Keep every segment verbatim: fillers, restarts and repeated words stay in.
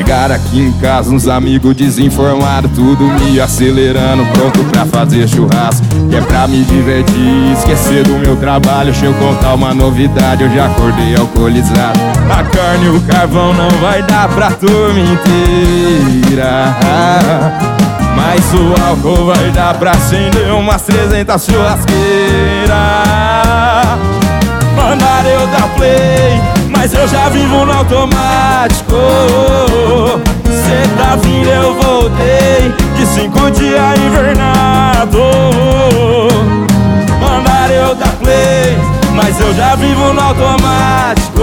Chegar aqui em casa, uns amigos desinformados, tudo me acelerando, pronto pra fazer churrasco. Que é pra me divertir, esquecer do meu trabalho. Deixa eu contar uma novidade, eu já acordei alcoolizado. A carne e o carvão não vai dar pra turma inteira, mas o álcool vai dar pra acender umas trezentas churrasqueiras. Mandaram eu dar play, mas eu já vivo no automático. Cê tá vindo, eu voltei de cinco dias invernado. Mandaram eu dar play, mas eu já vivo no automático.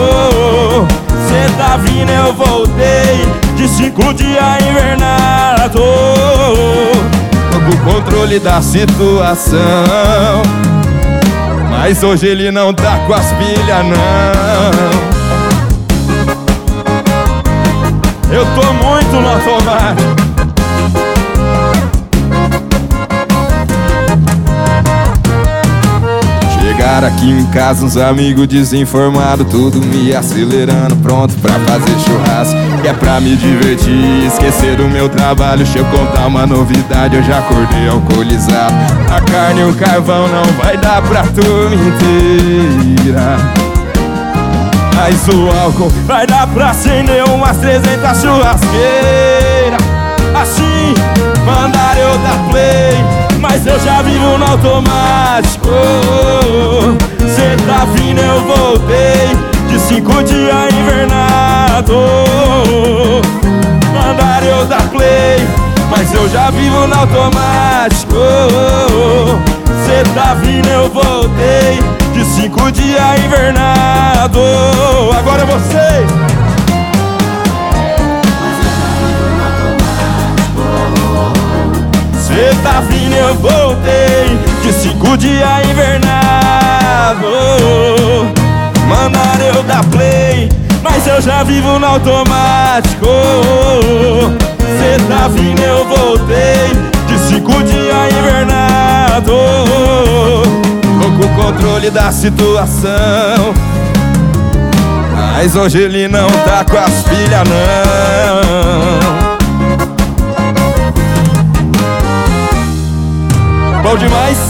Cê tá vindo, eu voltei de cinco dias invernado. Tô com o controle da situação, mas hoje ele não tá com as pilhas, não. Eu tô muito no automático. Chegar aqui em casa, uns amigos desinformados, tudo me acelerando, pronto pra fazer churrasco. Que é pra me divertir, esquecer do meu trabalho. Deixa eu contar uma novidade, eu já acordei alcoolizado. A carne e o carvão não vai dar pra turma inteira, mas o álcool vai dar pra acender umas trezentas churrasqueiras. Assim, mandaram eu dar play, mas eu já vivo no automático. Cê tá vindo, eu voltei de cinco dias invernado. Mandaram eu dar play, mas eu já vivo no automático. Cê tá vindo, eu voltei de cinco dias invernado. Agora vocês. Cê tá vindo, eu voltei de cinco dias invernado. Mandaram eu dar play, mas eu já vivo no automático. Cê tá vindo, eu voltei de cinco dias invernado. Tô com o controle da situação, mas hoje ele não tá com as filhas, não. Bom demais.